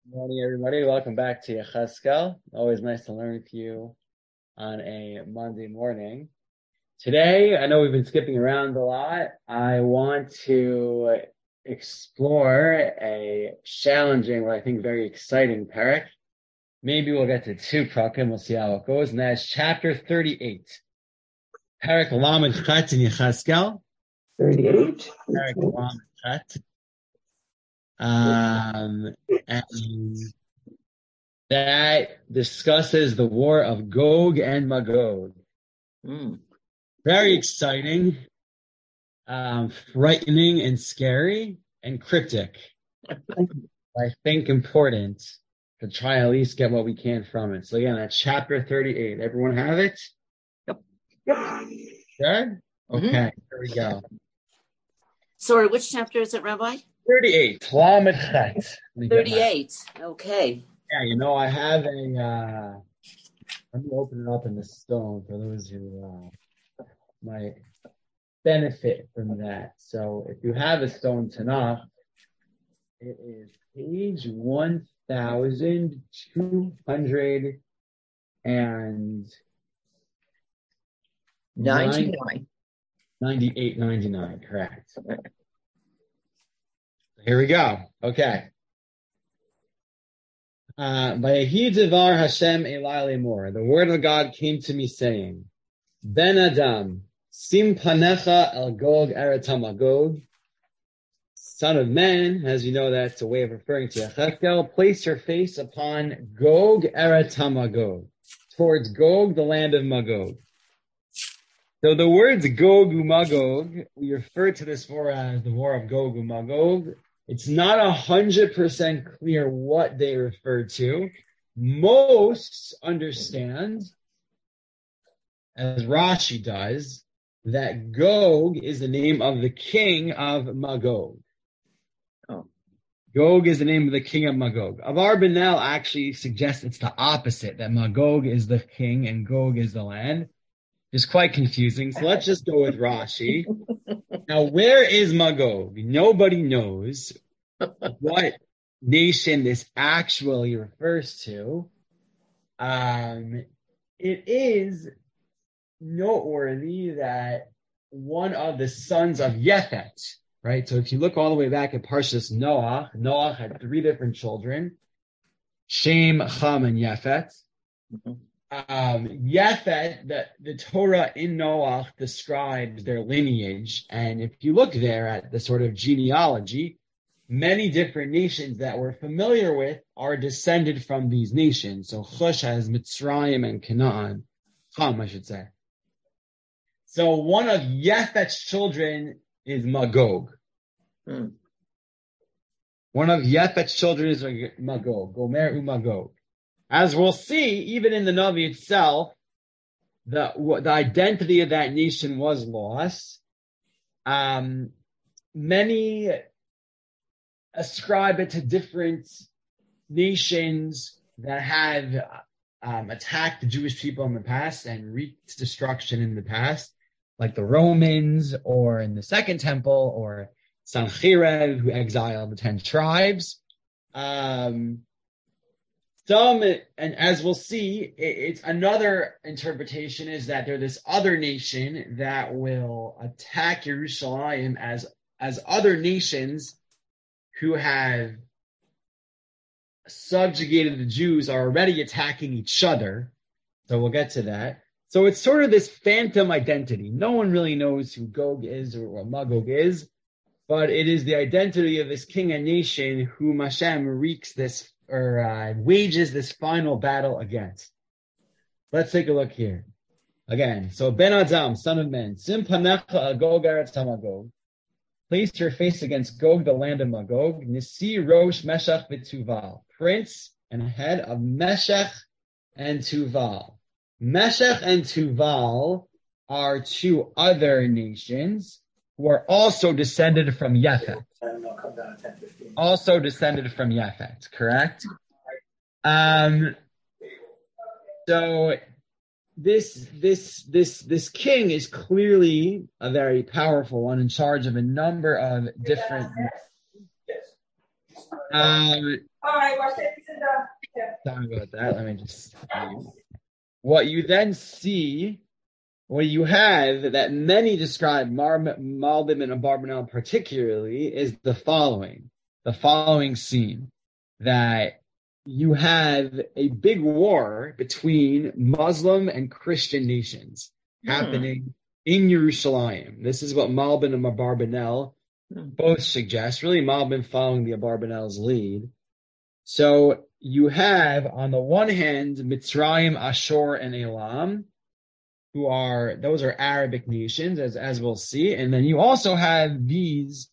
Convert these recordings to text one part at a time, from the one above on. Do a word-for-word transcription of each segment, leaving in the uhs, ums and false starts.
Good morning, everybody. Welcome back to Yecheskel. Always nice to learn with you on a Monday morning. Today, I know we've been skipping around a lot. I want to explore a challenging, what I think very exciting parak. Maybe we'll get to two prakim. We'll see how it goes. And that's chapter thirty-eight. Parak Lamed Chet in Yecheskel. thirty-eight. Parak Lamed Chet. Um, and that discusses the war of Gog and Magog. Mm. Very exciting, um, frightening and scary and cryptic. I think important to try and at least get what we can from it. So again, that's chapter thirty-eight. Everyone have it? Yep. Yep. Good? Okay, Mm-hmm. Here we go. Sorry, which chapter is it, Rabbi? thirty-eight. Lamed Chet. thirty-eight. Okay. Yeah, you know, I have a, uh, let me open it up in the stone for those who uh, might benefit from that. So if you have a stone Tanakh, it is page one thousand two hundred ninety-nine. ninety-eight ninety-nine, correct. Here we go. Okay. Uh, Vayehi devar Hashem Elai lemor. The word of God came to me saying, Ben Adam, sim panecha el Gog eret hamagog. Son of man, as you know, that's a way of referring to Yecheskel. Place your face upon Gog eret hamagog, towards Gog, the land of Magog. So the words Gog uMagog, we refer to this war as the war of Gog uMagog. It's not a hundred percent clear what they refer to. Most understand, as Rashi does, that Gog is the name of the king of Magog. Oh. Gog is the name of the king of Magog. Avar Benel actually suggests it's the opposite, that Magog is the king and Gog is the land. It's quite confusing, so let's just go with Rashi. Now, where is Magog? Nobody knows what nation this actually refers to. Um, it is noteworthy that one of the sons of Yefet, right? So if you look all the way back at Parshas Noach, Noach had three different children, Shem, Cham, and Yefet. Mm-hmm. Um, Yefet, the, the Torah in Noach describes their lineage, and if you look there at the sort of genealogy, many different nations that we're familiar with are descended from these nations. So Chush has Mitzrayim and Canaan, Ham, I should say. So one of Yefet's children is Magog. Hmm. One of Yefet's children is Magog, Gomer uMagog. As we'll see, even in the Navi itself, the the identity of that nation was lost. Um, many ascribe it to different nations that have um, attacked the Jewish people in the past and wreaked destruction in the past, like the Romans, or in the Second Temple, or Sancheriv, who exiled the ten tribes. Um, Some, and as we'll see, it, it's another interpretation is that they're this other nation that will attack Yerushalayim as, as other nations who have subjugated the Jews are already attacking each other. So we'll get to that. So it's sort of this phantom identity. No one really knows who Gog is or what Magog is, but it is the identity of this king and nation whom Hashem wreaks this or uh, wages this final battle against. Let's take a look here. Again, so Ben Adam, son of man, Sim panecha Gog eretz hamagog. Place your face against Gog, the land of Magog. Nisi Rosh Meshach v'Tuval, prince and head of Meshech and Tuval. Meshech and Tuval are two other nations who are also descended from Yefet. Also descended from Yefet, correct? Um, so this this this this king is clearly a very powerful one in charge of a number of different. Um, Sorry about that. Let me just. What you then see, what you have that many describe Mar- Malbim and Abarbanel particularly is the following: the following scene that you have a big war between Muslim and Christian nations Hmm. happening in Yerushalayim. This is what Malbim and Abarbanel Hmm. both suggest. Really, Malbim following the Abarbanel's lead. So you have, on the one hand, Mitzrayim, Ashur, and Elam, who are, those are Arabic nations, as, as we'll see. And then you also have these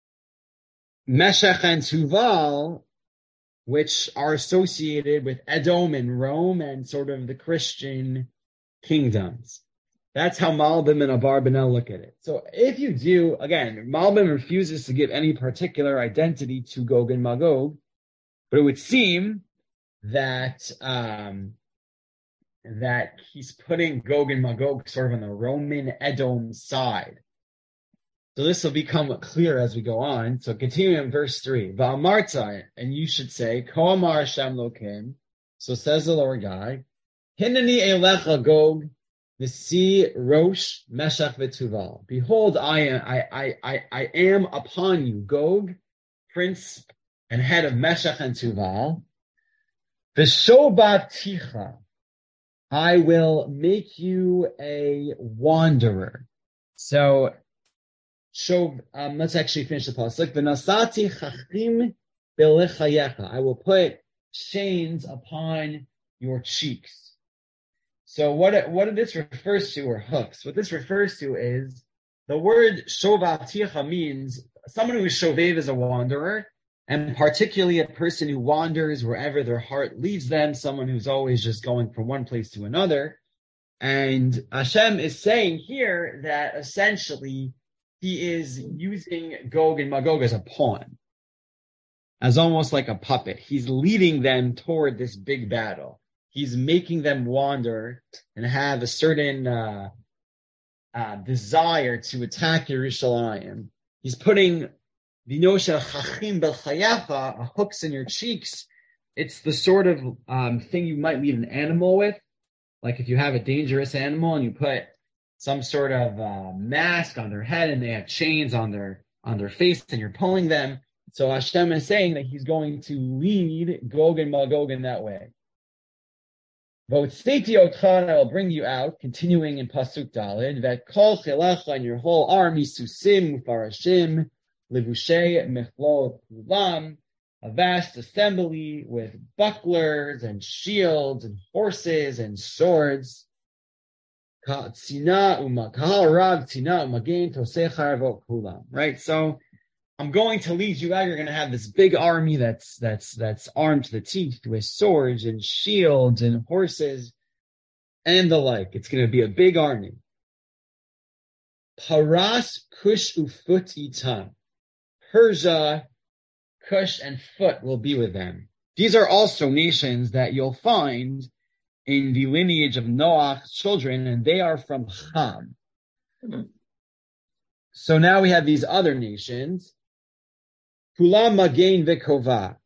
Meshech and Tuval, which are associated with Edom and Rome and sort of the Christian kingdoms. That's how Malbim and Abarbanel look at it. So if you do, again, Malbim refuses to give any particular identity to Gog and Magog, but it would seem that um, that he's putting Gog and Magog sort of on the Roman Edom side. So this will become clear as we go on. So continuing in verse three, Va'amarta, and you should say, Ko amar Hashem Lokim. So says the Lord God, Hinani elecha Gog, Nisi Rosh Meshach v'Tuval. Behold, I am I I I I am upon you, Gog, prince and head of Meshach and Tuval. V'shobaticha, I will make you a wanderer. So, show. Um, let's actually finish the pasuk. V'nasati chachim belechayecha. I will put chains upon your cheeks. So, what what this refers to are hooks. What this refers to is the word shovaticha means someone who is shovev is a wanderer, and particularly a person who wanders wherever their heart leads them, someone who's always just going from one place to another. And Hashem is saying here that essentially he is using Gog and Magog as a pawn, as almost like a puppet. He's leading them toward this big battle. He's making them wander and have a certain uh, uh, desire to attack Yerushalayim. He's putting Vinosha chachim belchayacha, hooks in your cheeks. It's the sort of um, thing you might lead an animal with. Like if you have a dangerous animal and you put some sort of uh, mask on their head and they have chains on their on their face and you're pulling them. So Hashem is saying that he's going to lead Gog and Magog in that way. V'otzeti otcha, I will bring you out, continuing in Pasuk Daled, V'kol chilacha, and your whole army, susim, ufarashim, Livushay Mechlot Kulam, a vast assembly with bucklers and shields and horses and swords. Right? So I'm going to lead you out. You're going to have this big army that's that's that's armed to the teeth with swords and shields and horses and the like. It's going to be a big army. Paras Kush Ufut Itam. Persia, Cush, and Phut will be with them. These are also nations that you'll find in the lineage of Noach's children, and they are from Ham. Mm-hmm. So now we have these other nations. Kulam Magain Vekova.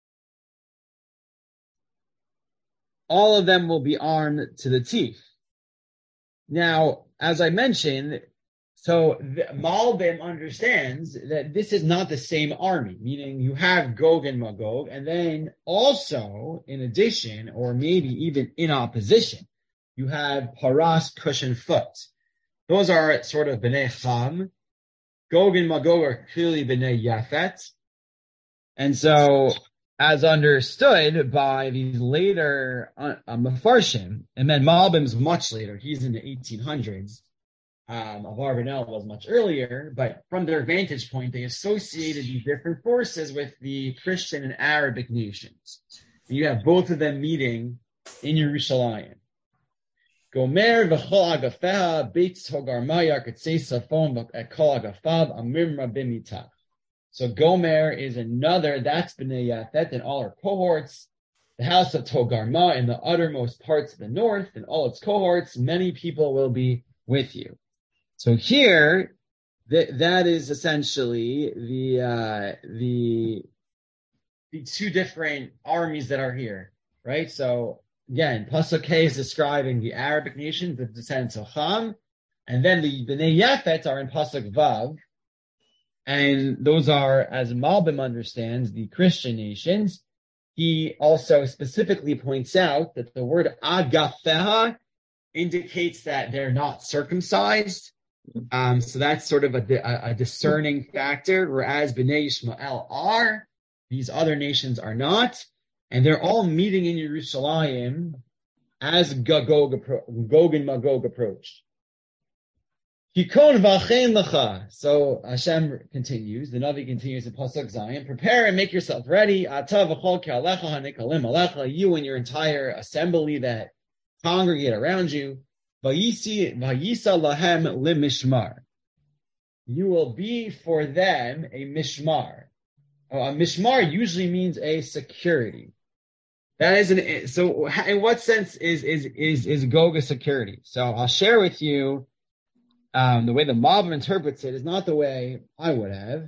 All of them will be armed to the teeth. Now, as I mentioned, so the, Malbim understands that this is not the same army, meaning you have Gog and Magog, and then also, in addition, or maybe even in opposition, you have Paras, Cush, and Phut. Those are sort of Bnei Cham. Gog and Magog are clearly Bnei Yafet. And so, as understood by these later uh, uh, Mefarshim, and then Malbim's much later, he's in the eighteen hundreds, Um, Abarbanel was much earlier, but from their vantage point, they associated these different forces with the Christian and Arabic nations. And you have both of them meeting in Yerushalayim. Gomer v'chol agafeha beitz hogarmaya k'tzei safon v'kol agafav amimra b'mitach. So Gomer is another, that's Bnei Yafet and all her cohorts. The house of Togarma in the uttermost parts of the north and all its cohorts, many people will be with you. So here, th- that is essentially the uh, the the two different armies that are here, right? So again, Pasuk K is describing the Arabic nations, the descendants of Ham, and then the Bnei Yafet are in Pasuk Vav, and those are, as Malbim understands, the Christian nations. He also specifically points out that the word Agafeha indicates that they're not circumcised. Um, so that's sort of a, a, a discerning factor, whereas Bnei Yishmael are, these other nations are not, and they're all meeting in Yerushalayim as Gog, Gog and Magog approach. Hikon v'achein lecha. So Hashem continues, the Navi continues in Pasuk Zion, prepare and make yourself ready. Ata v'chol ke'alecha hanikalim alecha, you and your entire assembly that congregate around you. Vayisi vayisa lahem limishmar. You will be for them a mishmar. Oh, a mishmar usually means a security. That is an, so in what sense is is is is Gog a security? So I'll share with you. Um, the way the Malbim interprets it is not the way I would have.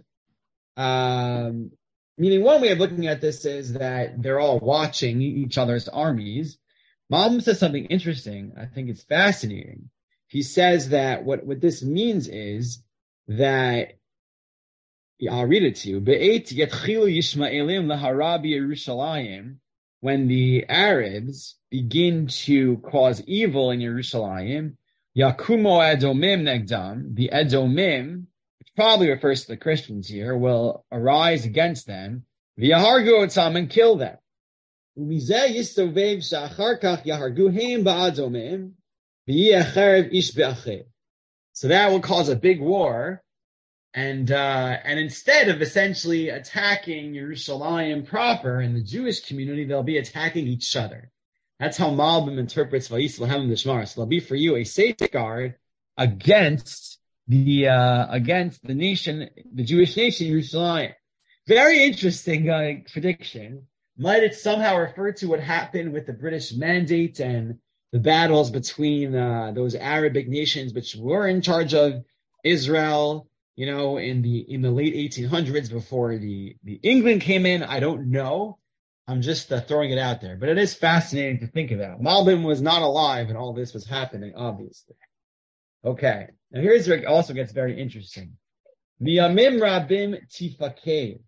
Um, meaning one way of looking at this is that they're all watching each other's armies. Malbim says something interesting. I think it's fascinating. He says that what, what this means is that, yeah, I'll read it to you. Be'et yetchilu Yishmaelim laharabi Yerushalayim, when the Arabs begin to cause evil in Yerushalayim, Yakumo Edomim Negdam, the Edomim, which probably refers to the Christians here, will arise against them, V'yahargu otzam, and kill them. Umizeh yistovev sha'achar kach yaharguhem ba'adomim, v'yiacharev ish be'achev. So that will cause a big war, and uh, and instead of essentially attacking Yerushalayim proper and the Jewish community, they'll be attacking each other. That's how Malbim interprets Vayis Lahem Lishmar. So there'll be for you a safeguard against the uh, against the nation, the Jewish nation, Yerushalayim. Very interesting uh, prediction. Might it somehow refer to what happened with the British Mandate and the battles between uh, those Arabic nations which were in charge of Israel, you know, in the in the late eighteen hundreds before the, the England came in? I don't know. I'm just uh, throwing it out there, but it is fascinating to think about. Malbim was not alive and all this was happening, obviously. Okay, now here's where it also gets very interesting. Miyamim rabim tifakeh.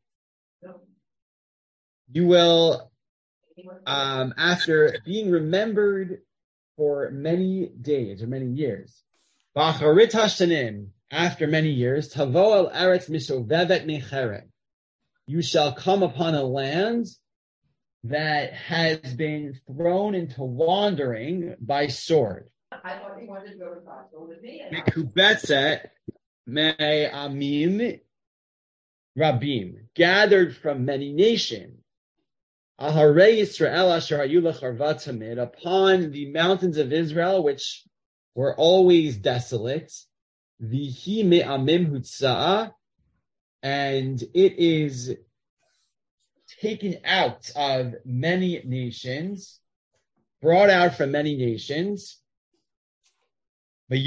You will, um, after being remembered for many days or many years, b'acharit hashanim, after many years, tavo el eretz mishovevet mecheret. You shall come upon a land that has been thrown into wandering by sword. I thought he wanted to go to hospital with me. Mekubetzet me'amim rabim, gathered from many nations. Aharei Yisrael asher hayu lecharvat tamid, upon the mountains of Israel, which were always desolate. Vihi me'amim hutza'a, and it is taken out of many nations, brought out from many nations, and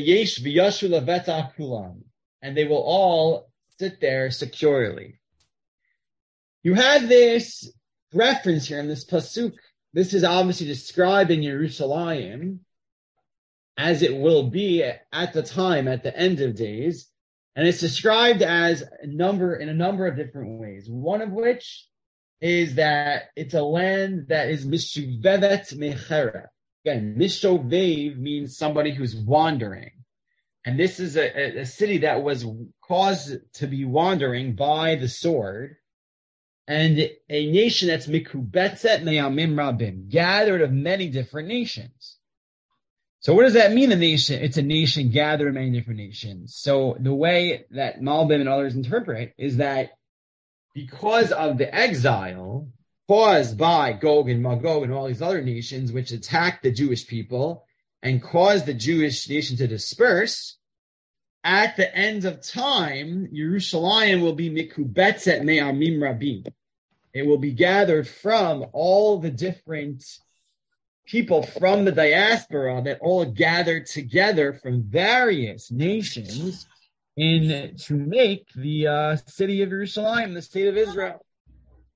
they will all sit there securely. You have this reference here in this pasuk. This is obviously describing Yerushalayim as it will be at the time, at the end of days, and it's described as a number in a number of different ways. One of which is that it's a land that is mishuvevet mechera. Again, mishovev means somebody who's wandering. And this is a, a city that was caused to be wandering by the sword. And a nation that's mikubetzet me'amim rabim, gathered of many different nations. So what does that mean, a nation? It's a nation gathered of many different nations. So the way that Malbim and others interpret is that because of the exile caused by Gog and Magog and all these other nations which attacked the Jewish people and caused the Jewish nation to disperse, at the end of time, Yerushalayim will be mikubetzet me'amim rabim. It will be gathered from all the different people from the diaspora that all gathered together from various nations in to make the uh, city of Jerusalem, the state of Israel.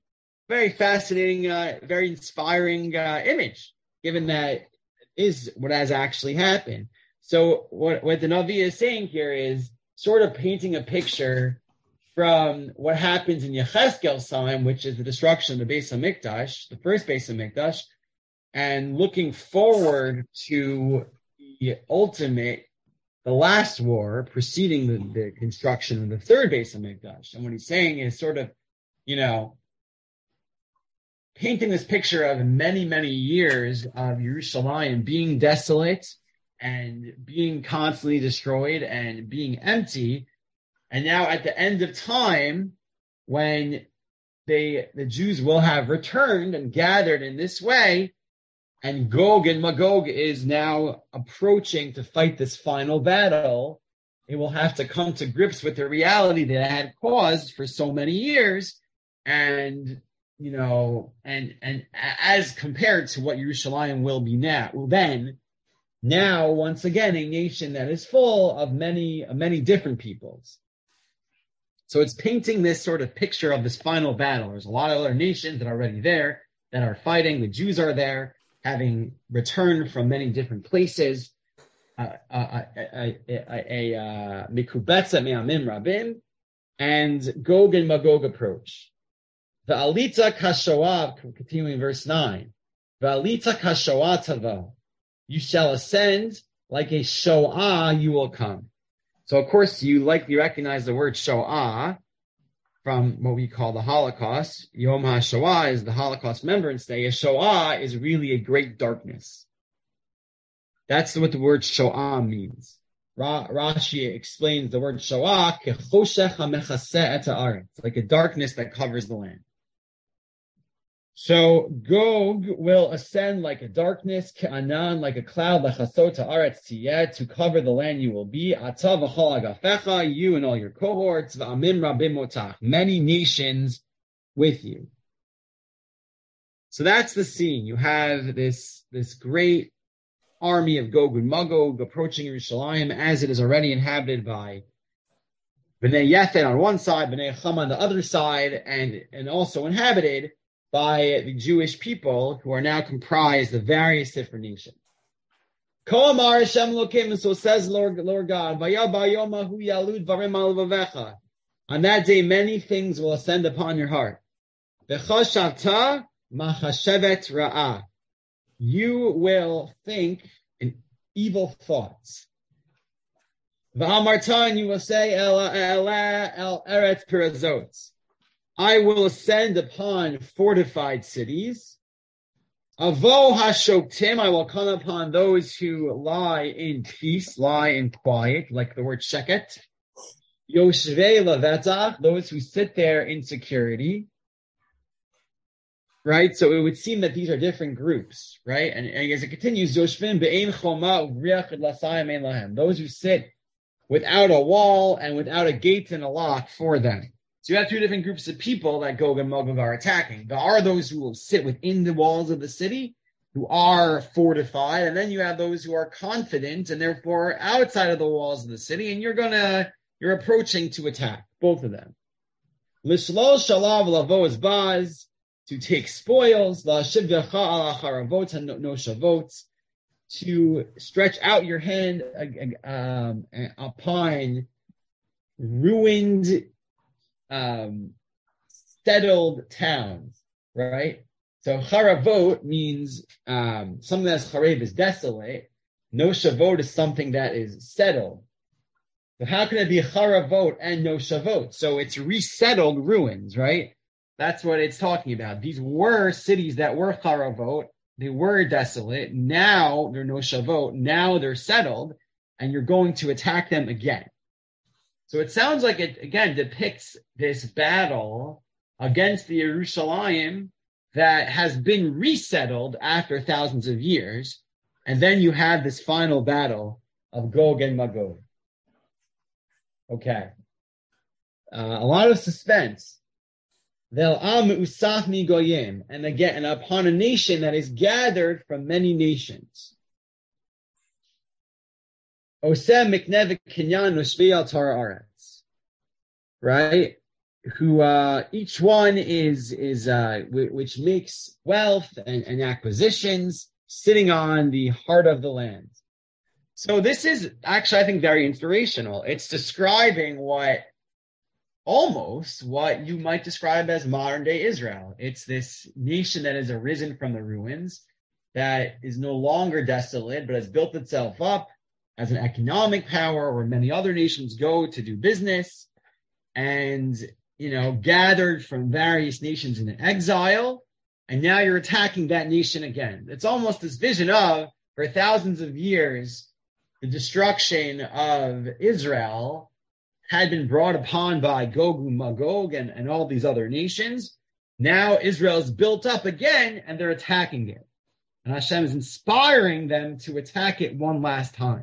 very fascinating, uh, very inspiring uh, image, given that is what has actually happened. So what, what the Navi is saying here is sort of painting a picture from what happens in Yechezkel's time, which is the destruction of the Beis HaMikdash, the first Beis HaMikdash, and looking forward to the ultimate, the last war preceding the, the construction of the third Beis HaMikdash. And what he's saying is sort of, you know, painting this picture of many, many years of Yerushalayim being desolate and being constantly destroyed and being empty. And now at the end of time, when they, the Jews will have returned and gathered in this way, and Gog and Magog is now approaching to fight this final battle, it will have to come to grips with the reality that it had caused for so many years. And, you know, and, and as compared to what Yerushalayim will be now, well, then, now, once again, a nation that is full of many, many different peoples. So it's painting this sort of picture of this final battle. There's a lot of other nations that are already there, that are fighting. The Jews are there, having returned from many different places. A mikubetza me'amim rabim, and Gog and Magog approach. The alita kashoah, continuing verse nine. The alita kashoah tava. You shall ascend like a shoah, you will come. So, of course, you likely recognize the word shoah from what we call the Holocaust. Yom HaShoah is the Holocaust Remembrance Day. A shoah is really a great darkness. That's what the word shoah means. Ra- Rashi explains the word shoah, kechoshech hamechaseh et haaretz, like a darkness that covers the land. So Gog will ascend like a darkness, ke'anan, like a cloud, lechasot haaretz tiyeh, to cover the land you will be, ata v'chol agafecha, you and all your cohorts, v'amim rabim otach, many nations with you. So that's the scene. You have this, this great army of Gog and Magog approaching Yerushalayim as it is already inhabited by Bnei Yethet on one side, Bnei Chama on the other side, and, and also inhabited by the Jewish people who are now comprised of various different nations. Ko amar Hashem Elokeinu, so says Lord, Lord God, Vayaba yomahu yalud varim al levavecha. On that day, many things will ascend upon your heart. V'chashavta machashevet ra'ah. You will think in evil thoughts. V'amarta, and you will say, El, el, el eretz pirazot. I will ascend upon fortified cities. Avo hashoktim, I will come upon those who lie in peace, lie in quiet, like the word sheket. Yoshvei levetach, those who sit there in security. Right? So it would seem that these are different groups, right? And, and as it continues, Yoshvim be'ein choma uvriach et lasayim ein lahem, those who sit without a wall and without a gate and a lock for them. So you have two different groups of people that Gog and Magog are attacking. There are those who will sit within the walls of the city, who are fortified, and then you have those who are confident and therefore outside of the walls of the city, and you're gonna, you're approaching to attack, both of them. Lishlol shalav lavo baz, to take spoils, la shivyacha ala charavot and no shavot, to stretch out your hand um, upon ruined, Um, settled towns, right? So charavot means um, something that's charev is desolate. No shavot is something that is settled. So how can it be charavot and no shavot? So it's resettled ruins, right? That's what it's talking about. These were cities that were charavot. They were desolate. Now they're no shavot. Now they're settled, and you're going to attack them again. So it sounds like it, again, depicts this battle against the Yerushalayim that has been resettled after thousands of years. And then you have this final battle of Gog and Magog. Okay. Uh, a lot of suspense. Vel am usaf mi goyim. And again, and upon a nation that is gathered from many nations. Oseh miknevik kinyan ushvi al Torah aretz. Right? who uh, each one is is uh, w- which makes wealth and, and acquisitions, sitting on the heart of the land. So this is actually, I think, very inspirational. It's describing what almost what you might describe as modern day Israel. It's this nation that has arisen from the ruins, that is no longer desolate, but has built itself up as an economic power where many other nations go to do business, and, you know, gathered from various nations in exile. And now you're attacking that nation again. It's almost this vision of, for thousands of years, the destruction of Israel had been brought upon by Gog and Magog and, and all these other nations. Now Israel is built up again, and they're attacking it. And Hashem is inspiring them to attack it one last time.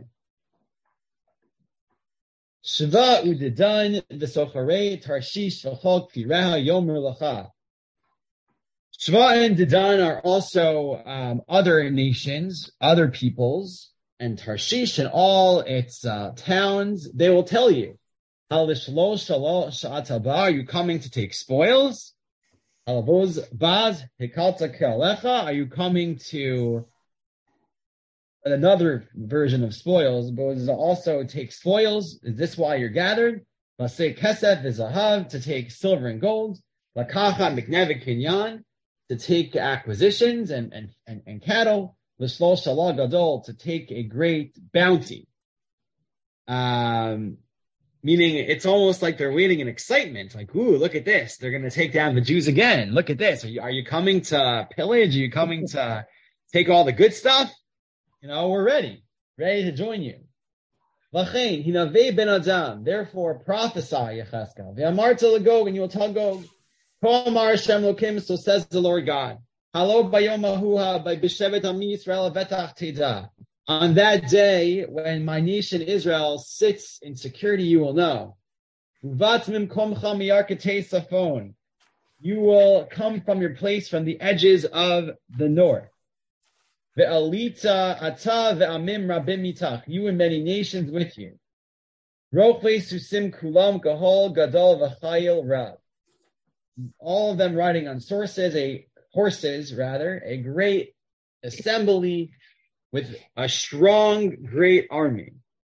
Shva udedan v'socharei Tarshish v'chol kfireha yomer lacha. Shva and Dedan are also um, other nations, other peoples, and Tarshish and all its uh, towns. They will tell you, are you coming to take spoils? Are you coming to another version of spoils? But also take spoils. Is this why you're gathered? To take silver and gold. To take acquisitions and, and, and, and cattle. To take a great bounty. Um, Meaning it's almost like they're waiting in excitement. Like, ooh, look at this. They're going to take down the Jews again. Look at this. Are you, are you coming to pillage? Are you coming to take all the good stuff? You know, we're ready. Ready to join you. Therefore, prophesy, Yecheskel. And you will tell Gog. So says the Lord God. On that day, when my nation Israel sits in security, you will know. You will come from your place from the edges of the north. You and many nations with you. All of them riding on horses, a horses rather, a great assembly with a strong, great army.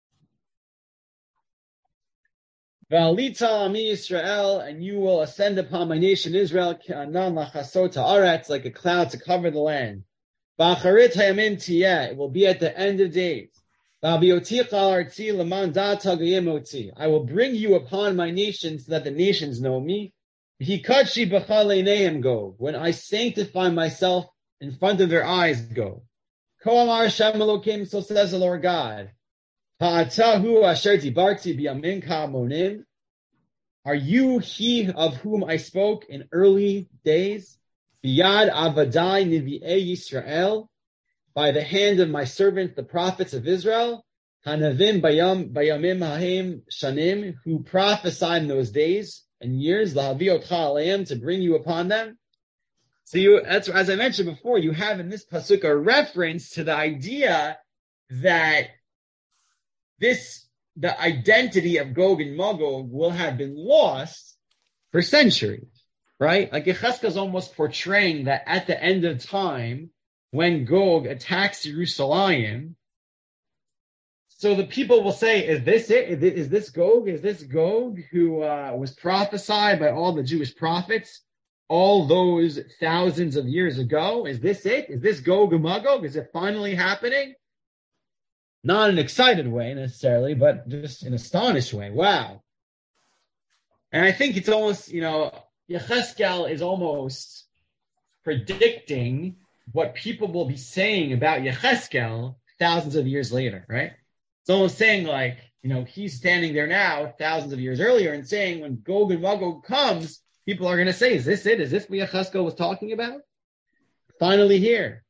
V'alita ami Yisrael, and you will ascend upon my nation Israel, k'anan lachasot ha'aretz, like a cloud to cover the land. Ba'acharit hayamim tiyeh, it will be at the end of days. V'abiyoticha artzi leman da'ata g'yemoti, I will bring you upon my nation so that the nations know me. V'hikadshi b'cha leinehem go, when I sanctify myself in front of their eyes go. Koamar Hashem Elokim, so says the Lord God. Ha'atahu asher dibarti biyamin ka'amonim. Are you he of whom I spoke in early days? Biyad avadai nivi'ei Yisrael, by the hand of my servants, the prophets of Israel. Hanavim bayam bayamim ha'im shanim, who prophesied in those days and years, lahaviot aleim, to bring you upon them. So you, that's, as I mentioned before, you have in this pasuk a reference to the idea that this, the identity of Gog and Magog will have been lost for centuries, right? Like Yecheskel is almost portraying that at the end of time, when Gog attacks Jerusalem, so the people will say, is this it? Is this Gog? Is this Gog who uh, was prophesied by all the Jewish prophets all those thousands of years ago? Is this it? Is this Gog and Magog? Is it finally happening? Not in an excited way necessarily, but just in an astonished way. Wow. And I think it's almost, you know, Yecheskel is almost predicting what people will be saying about Yecheskel thousands of years later, right? It's almost saying like, you know, he's standing there now thousands of years earlier and saying when Gog and Magog comes, people are going to say, is this it? Is this what Yecheskel was talking about? Finally here.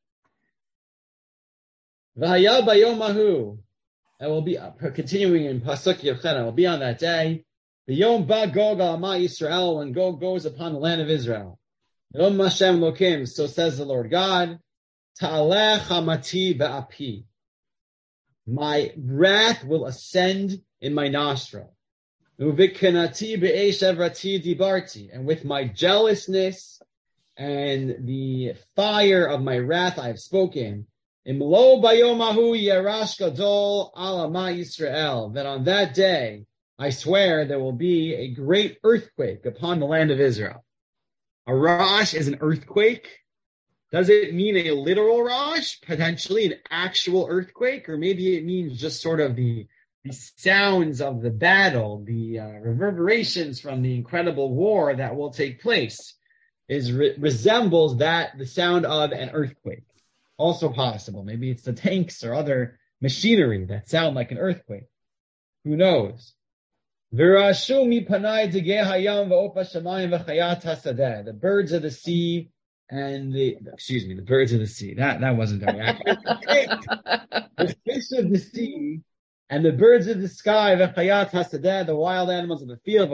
V'haya bayomahu. I will be, uh, continuing in Pasuk Yochen, I will be on that day. The Yom ba Gog al ma Yisrael, when Gog goes upon the land of Israel. Yom Hashem Lokim, so says the Lord God. Ta'aleh chamati ba'api. My wrath will ascend in my nostril. Uvikanati be'esh evrati dibarti, and with my jealousness and the fire of my wrath I have spoken. Imlo bayomahu yerash gadol alama Yisrael, that on that day I swear there will be a great earthquake upon the land of Israel. A rash is an earthquake. Does it mean a literal rash, potentially an actual earthquake, or maybe it means just sort of the the sounds of the battle, the uh, reverberations from the incredible war that will take place, is re- resembles that the sound of an earthquake. Also possible. Maybe it's the tanks or other machinery that sound like an earthquake. Who knows? The birds of the sea and the excuse me, the birds of the sea. That that wasn't very accurate. The fish of the sea and the birds of the sky, the wild animals of the field,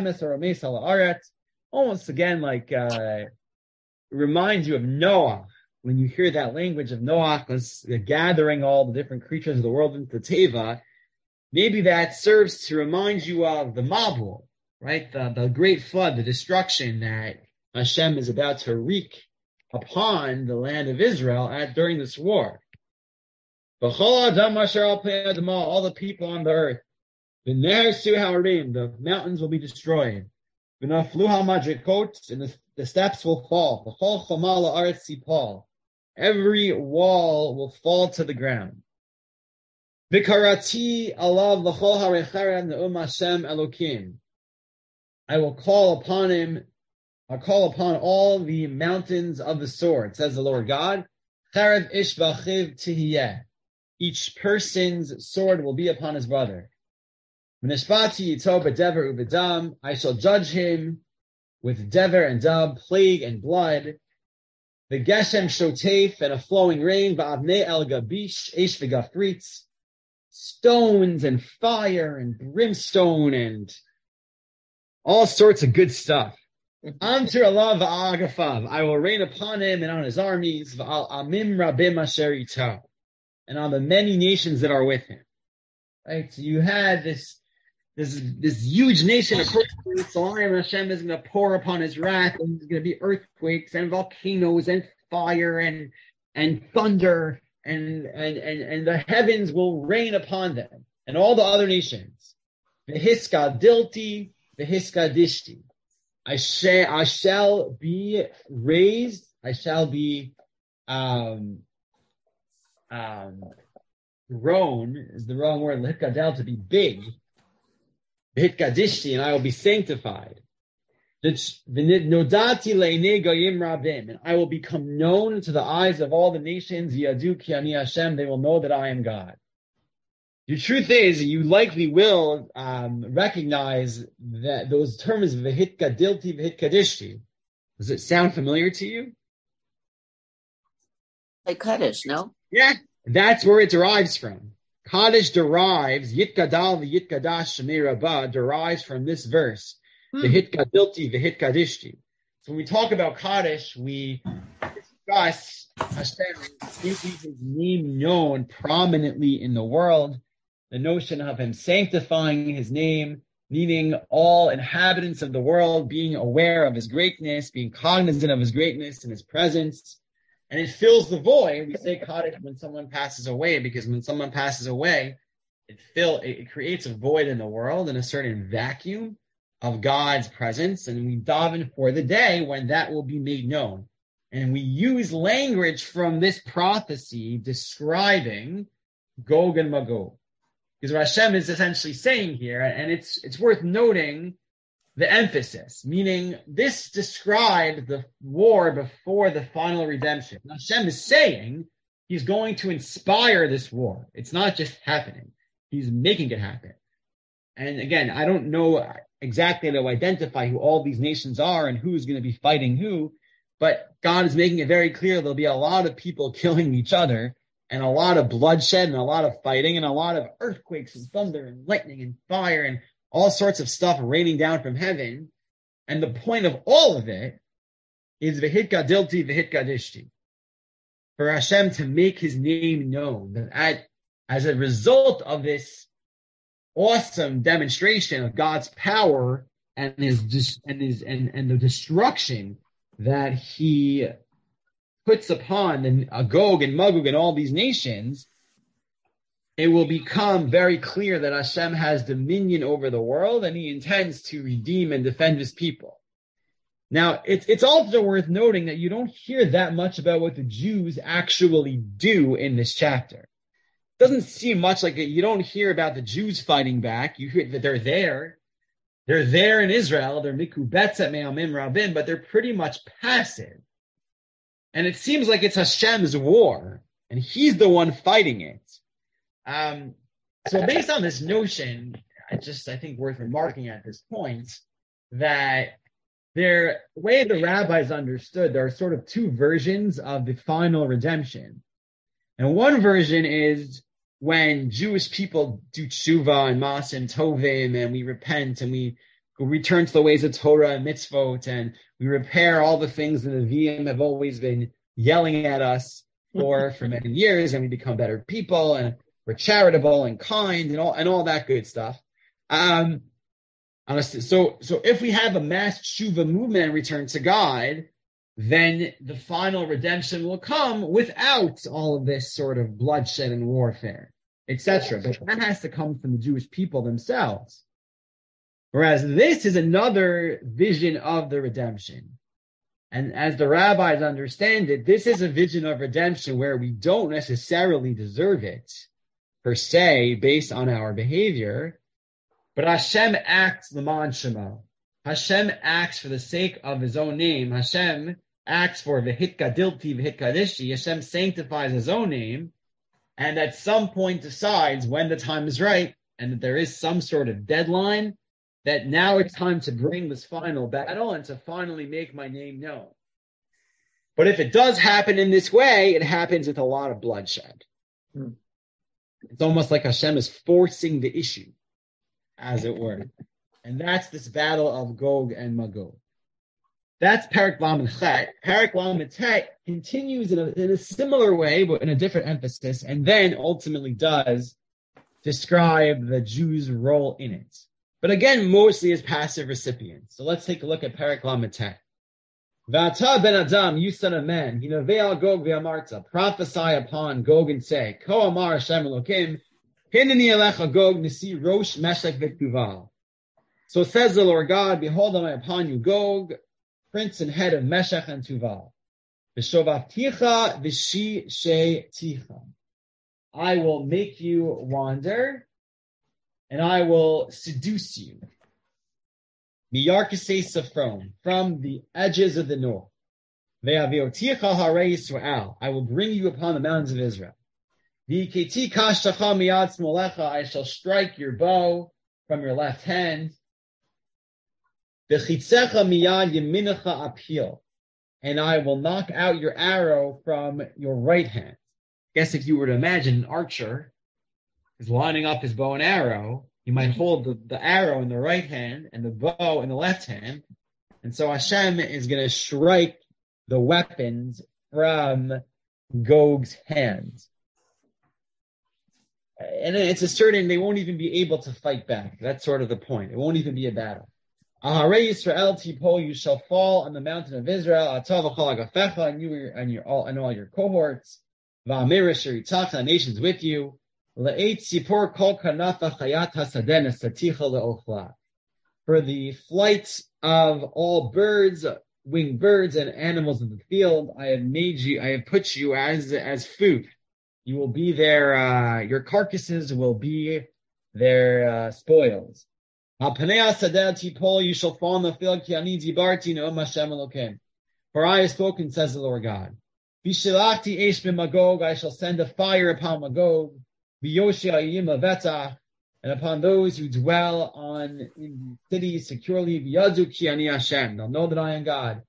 almost again like uh, reminds you of Noah. When you hear that language of Noah, gathering all the different creatures of the world into Teva, maybe that serves to remind you of the Mabul, right? The, the great flood, the destruction that Hashem is about to wreak upon the land of Israel at during this war. All the people on the earth, the mountains will be destroyed. And the, the steps will fall. Every wall will fall to the ground. I will call upon him, I'll call upon all the mountains of the sword, says the Lord God. Each person's sword will be upon his brother. I shall judge him with dever and dub, plague and blood. The geshem shotef, and a flowing rain, va'avnei el gabish, esh v'gafritz, stones and fire and brimstone and all sorts of good stuff. Amtir alav va'agafav, I will rain upon him and on his armies, va'al amim rabim asher ito, and on the many nations that are with him. Right, so you had this This, this huge nation of persons, so Hashem is going to pour upon his wrath, and there's going to be earthquakes and volcanoes and fire and and thunder, and, and, and, and the heavens will rain upon them, and all the other nations. V'hiska dilti, v'hiska dishti. I shall, I shall be raised, I shall be um, um, grown, is the wrong word, l'hikadel, to be big. And I will be sanctified. And I will become known to the eyes of all the nations. Yadu ki ani Hashem. They will know that I am God. The truth is, you likely will um, recognize that those terms v'hitkadilti v'hitkadishti. Does it sound familiar to you? Like Kaddish, no? Yeah, that's where it derives from. Kaddish derives, Yitkadal v'yitkadash shemei rabbah derives from this verse, hmm. V'hitkadilti v'hitkadishti. So when we talk about Kaddish, we discuss Hashem making his name known prominently in the world, the notion of him sanctifying his name, meaning all inhabitants of the world being aware of his greatness, being cognizant of his greatness and his presence. And it fills the void. We say Kaddish when someone passes away, because when someone passes away, it fill it creates a void in the world and a certain vacuum of God's presence. And we daven for the day when that will be made known. And we use language from this prophecy describing Gog and Magog. Because what Hashem is essentially saying here, and it's it's worth noting the emphasis, meaning this described the war before the final redemption. Hashem is saying he's going to inspire this war. It's not just happening. He's making it happen. And again, I don't know exactly to identify who all these nations are and who's going to be fighting who, but God is making it very clear there'll be a lot of people killing each other and a lot of bloodshed and a lot of fighting and a lot of earthquakes and thunder and lightning and fire and all sorts of stuff raining down from heaven. And the point of all of it is v'hitkadilti v'hitkadishti, for Hashem to make his name known. That at, as a result of this, awesome demonstration of God's power and his and his and, and the destruction that he puts upon the Agog and Magog and all these nations, it will become very clear that Hashem has dominion over the world and he intends to redeem and defend his people. Now, it's, it's also worth noting that you don't hear that much about what the Jews actually do in this chapter. It doesn't seem much like it. You don't hear about the Jews fighting back. You hear that they're there. They're there in Israel. They're mikubetzet me'amim rabim, but they're pretty much passive. And it seems like it's Hashem's war, and he's the one fighting it. Um, so based on this notion, I just, I think worth remarking at this point that there, the way the rabbis understood, there are sort of two versions of the final redemption. And one version is when Jewish people do tshuva and mas and tovim, and we repent and we return to the ways of Torah and mitzvot, and we repair all the things that the Nevi'im have always been yelling at us for for many years, and we become better people, and we're charitable and kind and all and all that good stuff. Um, honestly, so so if we have a mass tshuva movement and return to God, then the final redemption will come without all of this sort of bloodshed and warfare, et cetera. But that has to come from the Jewish people themselves. Whereas this is another vision of the redemption. And as the rabbis understand it, this is a vision of redemption where we don't necessarily deserve it, per se, based on our behavior, but Hashem acts l'man shemo. Hashem acts for the sake of his own name. Hashem acts for v'hitkadilti v'hitkadishi. Hashem sanctifies his own name, and at some point decides when the time is right, and that there is some sort of deadline, that now it's time to bring this final battle and to finally make my name known. But if it does happen in this way, it happens with a lot of bloodshed. Hmm. It's almost like Hashem is forcing the issue, as it were. And that's this battle of Gog and Magog. That's Perek Lamed Chet. Perek Lamed Chet continues in a, in a similar way, but in a different emphasis, and then ultimately does describe the Jews' role in it. But again, mostly as passive recipients. So let's take a look at Perek Lamed Chet. V'ata ben Adam, you son of man, hinaveh al Gog v'amarta, prophesy upon Gog and say, Ko amar Hashem Elokim, hineni alecha Gog nisi rosh meshech v'tuval. So says the Lord God, behold, I am upon you, Gog, prince and head of Meshech and Tuval. V'shovavticha v'shi she'ticha. I will make you wander, and I will seduce you. Miyarkisei Safron, from the edges of the north. Ve'avioticha harei Yisrael. I will bring you upon the mountains of Israel. V'iketi kashtacha miyad smolecha. I shall strike your bow from your left hand. V'chitzecha miyad yeminacha apil. And I will knock out your arrow from your right hand. I guess if you were to imagine an archer is lining up his bow and arrow, he might hold the, the arrow in the right hand and the bow in the left hand. And so Hashem is going to strike the weapons from Gog's hands. And it's a certain, they won't even be able to fight back. That's sort of the point. It won't even be a battle. Aharei Yisrael Tipo, you shall fall on the mountain of Israel, Atav Agafecha, and you and your all and all your cohorts. Va'amir Shiritach, the nations with you. For the flight of all birds, winged birds, and animals of the field, I have made you, I have put you as as food. You will be their, uh, your carcasses will be their uh, spoils. You shall fall in the field. For I have spoken, says the Lord God. I shall send a fire upon Magog. And upon those who dwell on in the cities securely, they'll know that I am God.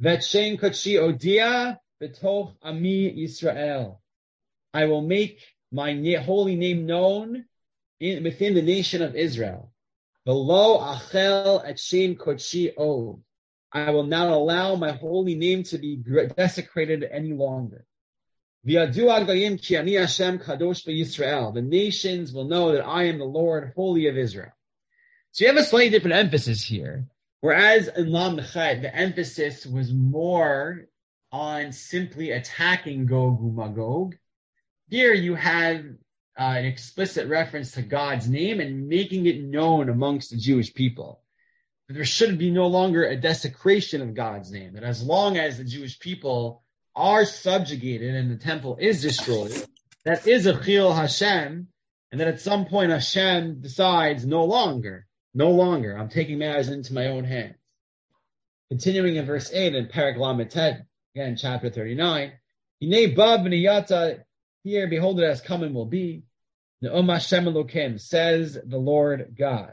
I will make my na- holy name known in, within the nation of Israel. Below achel et shem kodshi od. I will not allow my holy name to be desecrated any longer. V'yadu agayim ki ani Hashem kadosh b'Yisrael. The nations will know that I am the Lord, holy of Israel. So you have a slightly different emphasis here. Whereas in Lam Chet, the emphasis was more on simply attacking Gog uMagog. Here you have uh, an explicit reference to God's name and making it known amongst the Jewish people. That there should be no longer a desecration of God's name. That as long as the Jewish people are subjugated and the temple is destroyed, that is a Chil Hashem, and that at some point Hashem decides no longer. No longer. I'm taking matters into my own hands. Continuing in verse eight in Perek Lamed Tet, again, chapter thirty-nine. Hinei ba v'niyata, here, behold, it has come and will be. Ne'om Hashem Elokim, says the Lord God.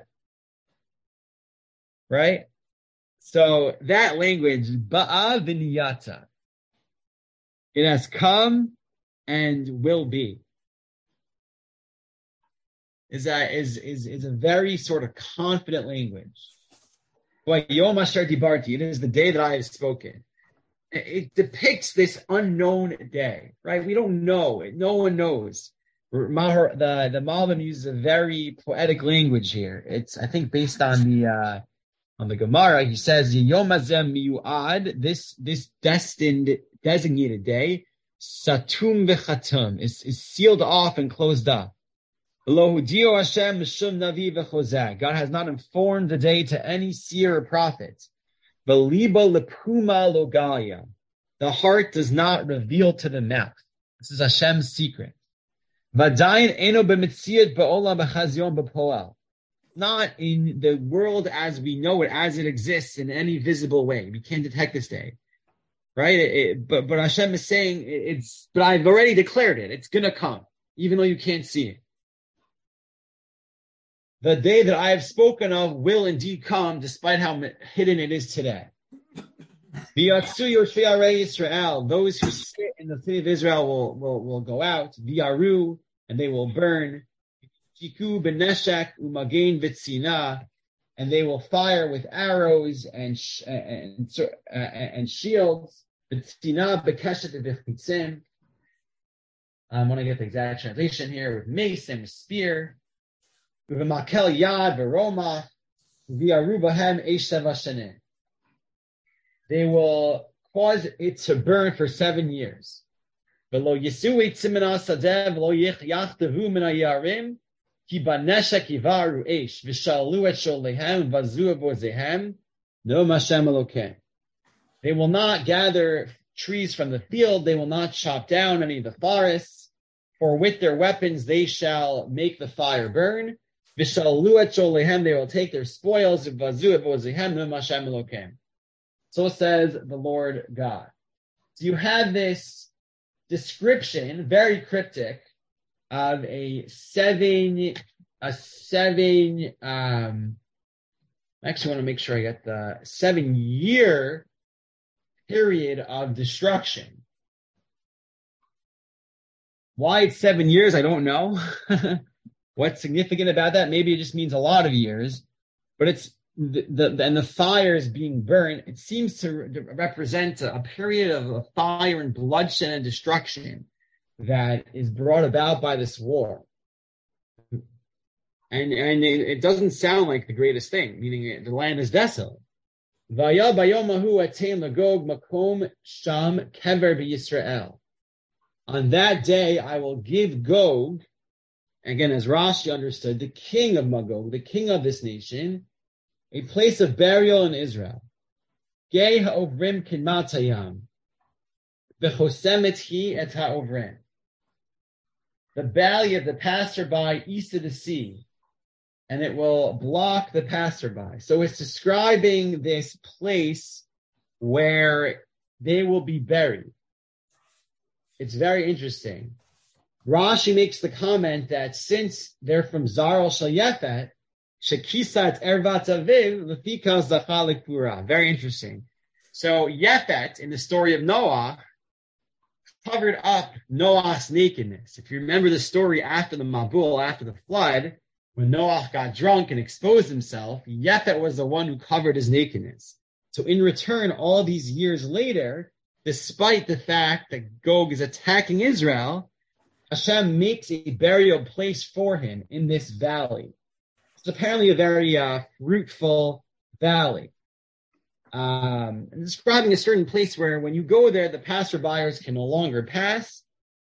Right? So that language, ba'a v'niyata, it has come and will be. Is that is is is a very sort of confident language. Like Yom Asher Dibarti, it is the day that I have spoken. It depicts this unknown day, right? We don't know it. No one knows. Mahar, the the Malbim uses a very poetic language here. It's I think based on the uh, on the Gemara. He says Yom Hazeh Miyuad, this this destined designated day, Satum v'Chatum, is is sealed off and closed up. God has not informed the day to any seer or prophet. The heart does not reveal to the mouth. This is Hashem's secret. Not in the world as we know it, as it exists in any visible way. We can't detect this day. Right? It, it, but, but Hashem is saying, it, it's, but I've already declared it. It's going to come, even though you can't see it. The day that I have spoken of will indeed come, despite how hidden it is today. Those who sit in the city of Israel will, will, will go out, V'yaru, and they will burn, Tiku b'neshek u'magein v'tzina, and they will fire with arrows and and, and, and shields, v'tzina b'keshet v'chitzim. I want to get the exact translation here, with mace and with spear. They will cause it to burn for seven years. And They will not gather trees from the field. They will not chop down any of the forests. For with their weapons they shall make the fire burn. V'shalu et sholehem, they will take their spoils. V'vazu et vozehem, no Hashem Elokem. So says the Lord God. So you have this description, very cryptic, of a seven, a seven, um, I actually want to make sure I get the seven year period of destruction. Why it's seven years, I don't know. What's significant about that? Maybe it just means a lot of years, but it's the, the and the fire is being burned. It seems to re- represent a, a period of fire and bloodshed and destruction that is brought about by this war. And and it, it doesn't sound like the greatest thing, meaning it, the land is desolate. Vaya bayomahu atein lagog makom sham kever b'Yisrael. On that day, I will give Gog, again, as Rashi understood, the king of Magog, the king of this nation, a place of burial in Israel. Gei ha'ovrim kinmatayam, v'chosemet hi et ha'ovrim. The valley of the passerby east of the sea, and it will block the passerby. So it's describing this place where they will be buried. It's very interesting. Rashi makes the comment that since they're from Zaral Shal Yefet, Shekisat Ervat Aviv, Lefika Zachalik Pura. Very interesting. So Yefet, in the story of Noah, covered up Noah's nakedness. If you remember the story after the Mabul, after the flood, when Noah got drunk and exposed himself, Yefet was the one who covered his nakedness. So in return, all these years later, despite the fact that Gog is attacking Israel, Hashem makes a burial place for him in this valley. It's apparently a very uh, fruitful valley. Um, and describing a certain place where when you go there, the passerbyers can no longer pass,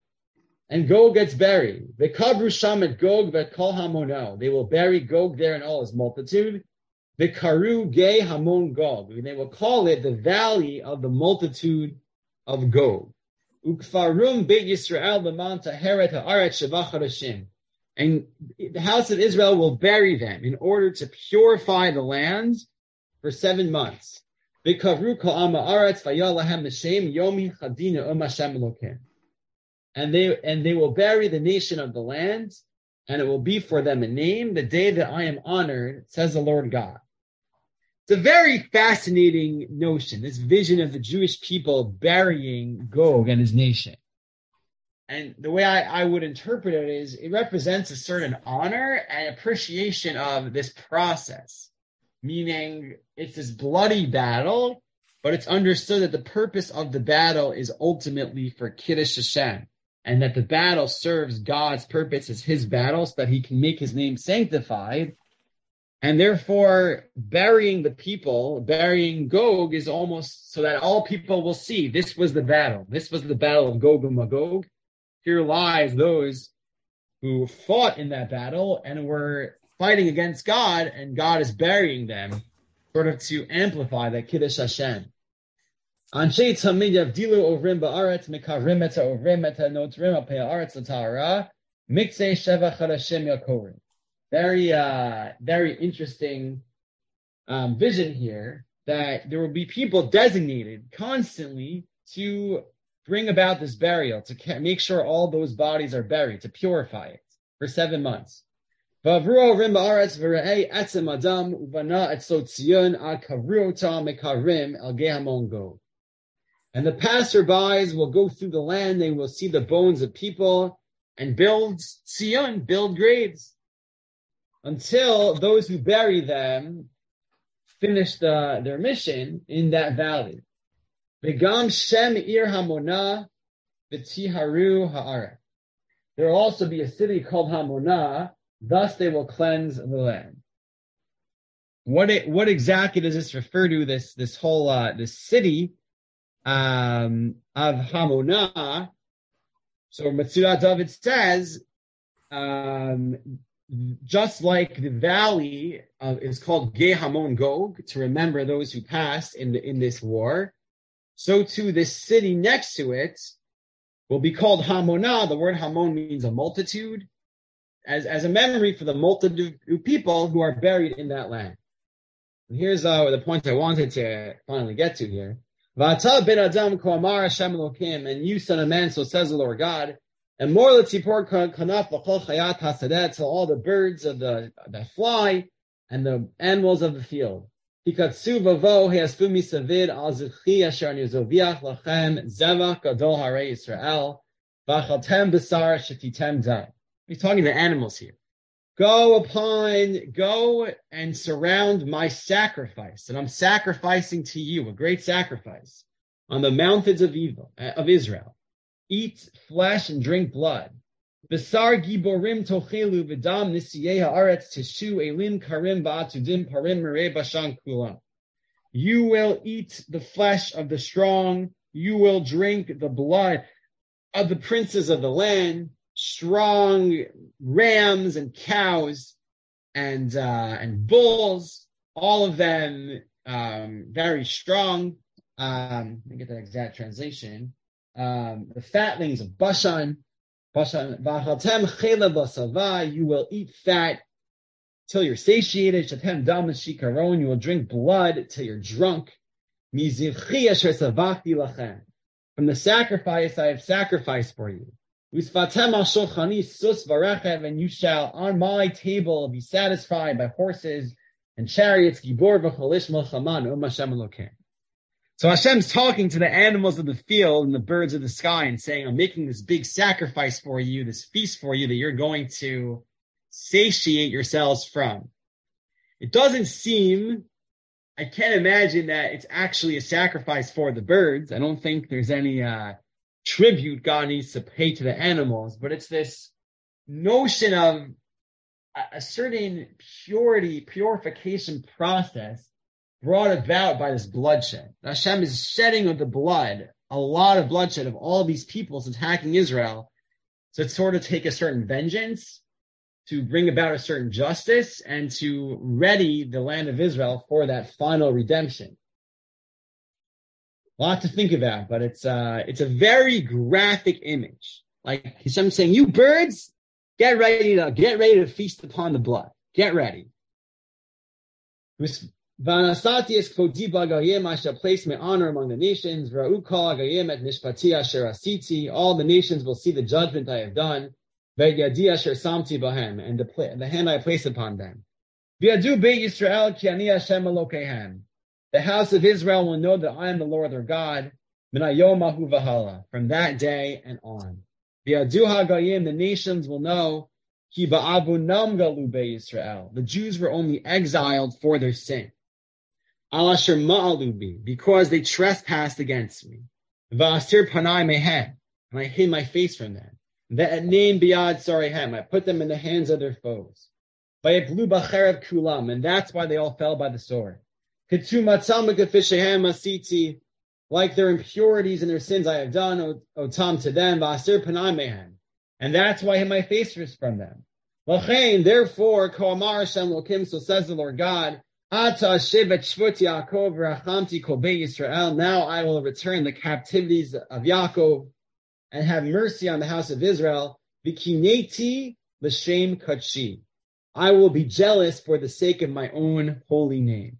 and Gog gets buried. V'kabru sham et Gog v'kol hamono. They will bury Gog there in all his multitude. V'karu ge hamon Gog. They will call it the valley of the multitude of Gog. Ukfarum beit Yisrael l'man taheret ha'aret sheva chodashim. And the house of Israel will bury them in order to purify the land for seven months. V'kavru kol am ha'aretz v'yalahem l'shem yomi chadina um Hashem Elokim. And they and they will bury the nation of the land, and it will be for them a name, the day that I am honored, says the Lord God. It's a very fascinating notion, this vision of the Jewish people burying Gog and his nation. And the way I, I would interpret it is it represents a certain honor and appreciation of this process, meaning it's this bloody battle, but it's understood that the purpose of the battle is ultimately for Kiddush Hashem, and that the battle serves God's purpose as his battle so that he can make his name sanctified. And therefore, burying the people, burying Gog is almost so that all people will see this was the battle. This was the battle of Gog and Magog. Here lies those who fought in that battle and were fighting against God, and God is burying them, sort of to amplify that Kiddush Hashem. Anshe tamid yavdilu ovrim ba'aretz mekarim et ovrim et notrim al pe'aretz l'tahara mikzeh sheva chadashim yakorim. Very, uh, very interesting um, vision here that there will be people designated constantly to bring about this burial, to ca- make sure all those bodies are buried, to purify it for seven months. V'avru ovrim ba'aretz v're'ei etzem adam uvana et sotzion ad kavru ota mekarim el gehamon Gog. And the passerbys will go through the land, they will see the bones of people and build Tzion, build graves, until those who bury them finish the, their mission in that valley. V'gam shem ir Hamona v'tiharu ha'aret. There will also be a city called Hamona, thus they will cleanse the land. What it, what exactly does this refer to, this, this whole, uh, this city Um, of Hamona? So Metzudat David says, um, just like the valley uh, is called Ge Hamon Gog, to remember those who passed in the, in this war, so too this city next to it will be called Hamona. The word Hamon means a multitude, as, as a memory for the multitude of people who are buried in that land. And here's uh, the point I wanted to finally get to here. V'ata ben Adam ko amar Hashem Elokim, and you, son of man, so says the Lord God, and more l'tzipor kanaf v'chol chayat hasadeh, to all the birds of the that fly and the animals of the field. Hikatsu vavo he'asfu misavid al zichi asher nizoviach lachem zevach gadol harei Yisrael v'achaltem b'sar shetitem zeh. He's talking to animals here. Go upon, go and surround my sacrifice, and I'm sacrificing to you a great sacrifice on the mountains of evil, of Israel. Eat flesh and drink blood. Besar giborim tochelu v'dam nisiyeh haaretz tishu elim karim ba'atudim parim merei bashan kulam. You will eat the flesh of the strong. You will drink the blood of the princes of the land. Strong rams and cows and uh, and bulls, all of them um, very strong. Um, let me get that exact translation. Um, the fatlings of Bashan, Bashan, v'achaltem chela basava. You will eat fat till you're satiated. Shatem dam shikaron. You will drink blood till you're drunk. Mizivchi asher savachti lachem. From the sacrifice I have sacrificed for you. And you shall on my table be satisfied by horses and chariots. So Hashem's talking to the animals of the field and the birds of the sky and saying, I'm making this big sacrifice for you, this feast for you that you're going to satiate yourselves from. It doesn't seem I can't imagine that it's actually a sacrifice for the birds. I don't think there's any uh, tribute God needs to pay to the animals, but it's this notion of a, a certain purity, purification process brought about by this bloodshed. Hashem is shedding of the blood, a lot of bloodshed of all these peoples attacking Israel, to sort of take a certain vengeance, to bring about a certain justice, and to ready the land of Israel for that final redemption. A lot to think about, but it's uh, it's a very graphic image. Like Hashem saying, "You birds, get ready to get ready to feast upon the blood. Get ready." Vanasati es kvodi b'agayim, I shall place my honor among the nations. Ra'u kol agayim et mishpati asher asiti. All the nations will see the judgment I have done. Ve'yadi asher samti bahem, and the, the hand I place upon them. V'yadu beit Yisrael ki ani Hashem Elokehem. The house of Israel will know that I am the Lord their God. Minayom ahu v'hala, from that day and on. V'yadu hagayim, the nations will know ki ba'avunam galu beit Yisrael. The Jews were only exiled for their sin. Al asher ma'alubi, because they trespassed against me. V'asir panai mehem, and I hid my face from them. Ve'etnein biyad sarehem, I put them in the hands of their foes. Vayeplu b'cherev kulam, and that's why they all fell by the sword. Ketu matzam kefishehem asiti, like their impurities and their sins I have done, otam to them. V'asir panai mehem, and that's why I hid my face from them. L'chein, therefore, ko amar Hashem Elokim, so says the Lord God, Ata shevet shvut Yaakov rachamti kol beit Yisrael. Now I will return the captivities of Yaakov and have mercy on the house of Israel. V'kineti l'shem kadshi. I will be jealous for the sake of my own holy name.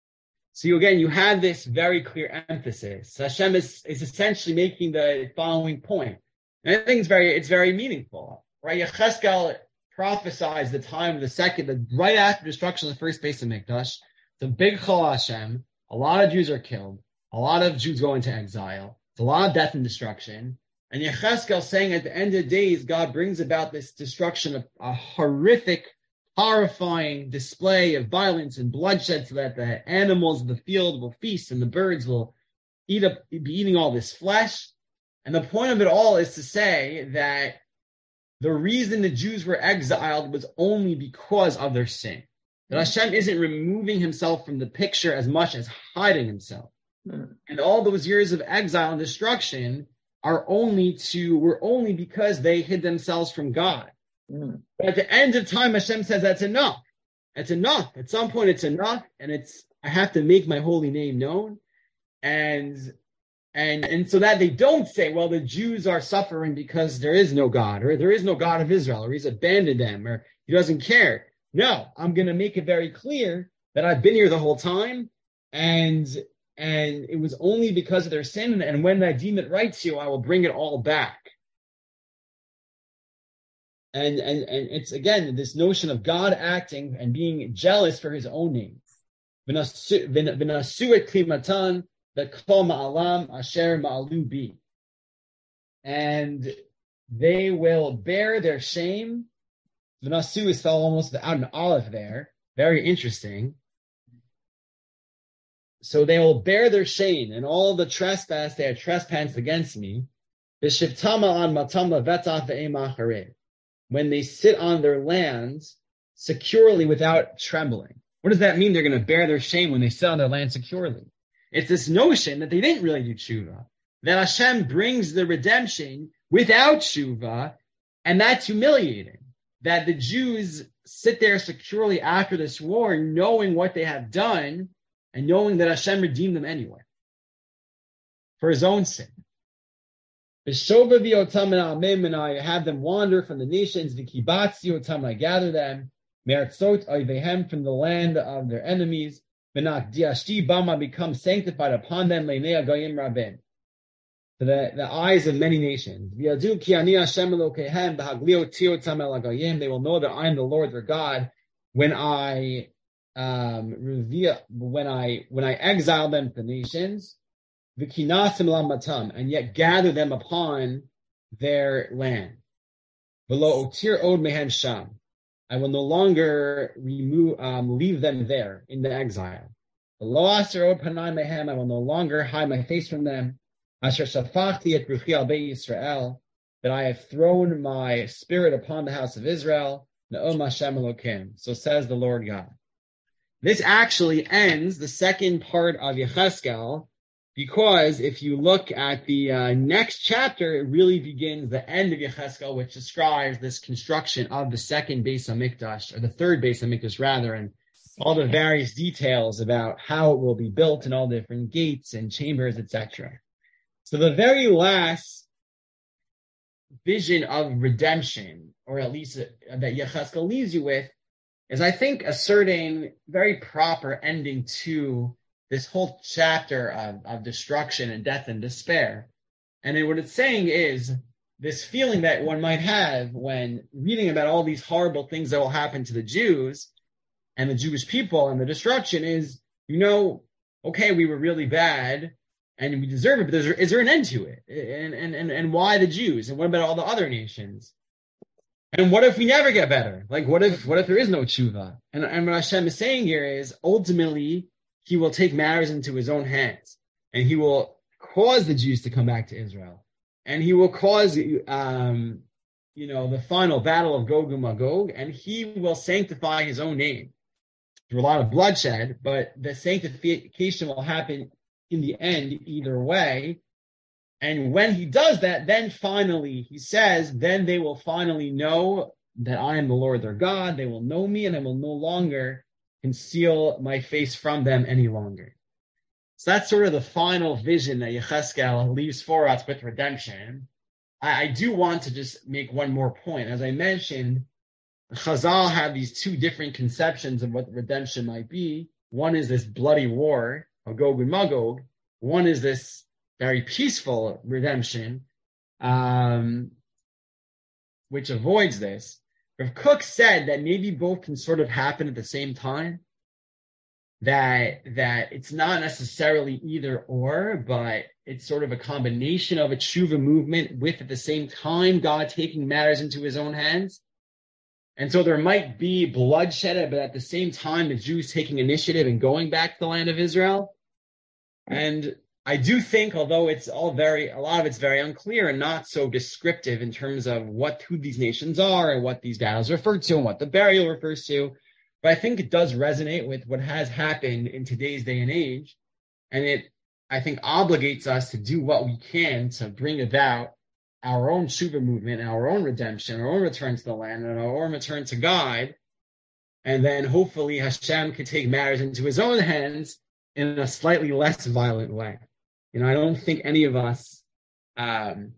So you, again, you have this very clear emphasis. Hashem is, is essentially making the following point. And I think it's very, it's very meaningful, right? Yechezkel prophesies the time of the second, the, right after destruction of the first base of Mikdash. It's a big Chol Hashem. A lot of Jews are killed. A lot of Jews go into exile. It's a lot of death and destruction. And Yechezkel saying at the end of the days, God brings about this destruction of a horrific, horrifying display of violence and bloodshed, so that the animals of the field will feast and the birds will eat up, be eating all this flesh. And the point of it all is to say that the reason the Jews were exiled was only because of their sin. That Hashem isn't removing himself from the picture as much as hiding himself. Mm. And all those years of exile and destruction are only to, were only because they hid themselves from God. Mm. But at the end of time, Hashem says that's enough. It's enough. At some point it's enough, and it's, I have to make my holy name known. And And and so that they don't say, well, the Jews are suffering because there is no God, or there is no God of Israel, or he's abandoned them, or he doesn't care. No, I'm going to make it very clear that I've been here the whole time, and and it was only because of their sin, and when I deem it right to you, I will bring it all back. And and and it's, again, this notion of God acting and being jealous for his own name. V'nasu et klimatan, the kol ma'alam asher ma'alu bi. And they will bear their shame. The nasu is spelled almost without an olive there. Very interesting. So they will bear their shame and all the trespass they have trespassed against me. When they sit on their lands securely without trembling. What does that mean? They're going to bear their shame when they sit on their land securely. It's this notion that they didn't really do tshuva, that Hashem brings the redemption without tshuva, and that's humiliating. That the Jews sit there securely after this war, knowing what they have done, and knowing that Hashem redeemed them anyway, for his own sin. And I have them wander from the nations, and I gather them, from the land of their enemies. Become sanctified upon them, to the, the eyes of many nations. They will know that I am the Lord their God when I um, reveal, when I when I exile them to the nations, and yet gather them upon their land. I will no longer remove, um, leave them there in the exile. Lo asero panai mehem, I will no longer hide my face from them. Asher shafachti et ruchi al Beit Yisrael, that I have thrown my spirit upon the house of Israel. Na'om Hashem Elokim. So says the Lord God. This actually ends the second part of Yecheskel, because if you look at the uh, next chapter, it really begins the end of Yecheskel, which describes this construction of the second Beis HaMikdash, or the third Beis HaMikdash rather, and all the various details about how it will be built and all the different gates and chambers, et cetera. So the very last vision of redemption, or at least uh, that Yecheskel leaves you with, is I think a certain very proper ending to this whole chapter of, of destruction and death and despair. And then what it's saying is this feeling that one might have when reading about all these horrible things that will happen to the Jews and the Jewish people and the destruction is, you know, okay, we were really bad and we deserve it, but is there, is there an end to it? And, and, and, and why the Jews? And what about all the other nations? And what if we never get better? Like, what if, what if there is no tshuva? And, and what Hashem is saying here is ultimately he will take matters into his own hands and he will cause the Jews to come back to Israel. And he will cause, um, you know, the final battle of Gog and Magog, and he will sanctify his own name through a lot of bloodshed, but the sanctification will happen in the end either way. And when he does that, then finally, he says, then they will finally know that I am the Lord their God. They will know me and I will no longer conceal my face from them any longer. So that's sort of the final vision that Yecheskel leaves for us with redemption. I, I do want to just make one more point. As I mentioned, Chazal have these two different conceptions of what redemption might be. One is this bloody war of Gog and Magog. One is this very peaceful redemption, um, which avoids this. Rav Kook said that maybe both can sort of happen at the same time. That that it's not necessarily either or, but it's sort of a combination of a tshuva movement with at the same time God taking matters into his own hands. And so there might be bloodshed, but at the same time the Jews taking initiative and going back to the land of Israel. And I do think, although it's all very, a lot of it's very unclear and not so descriptive in terms of what, who these nations are and what these battles refer to and what the burial refers to, but I think it does resonate with what has happened in today's day and age. And it, I think, obligates us to do what we can to bring about our own tshuva movement, our own redemption, our own return to the land, and our own return to God. And then hopefully Hashem can take matters into his own hands in a slightly less violent way. You know, I don't think any of us um,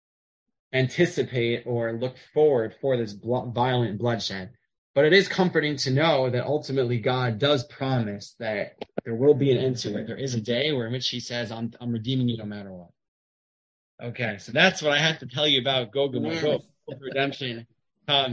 anticipate or look forward for this blo- violent bloodshed. But it is comforting to know that ultimately God does promise that there will be an end to it. There is a day where in which he says, I'm, I'm redeeming you no matter what. Okay, so that's what I have to tell you about Gog and Magog, redemption. Um,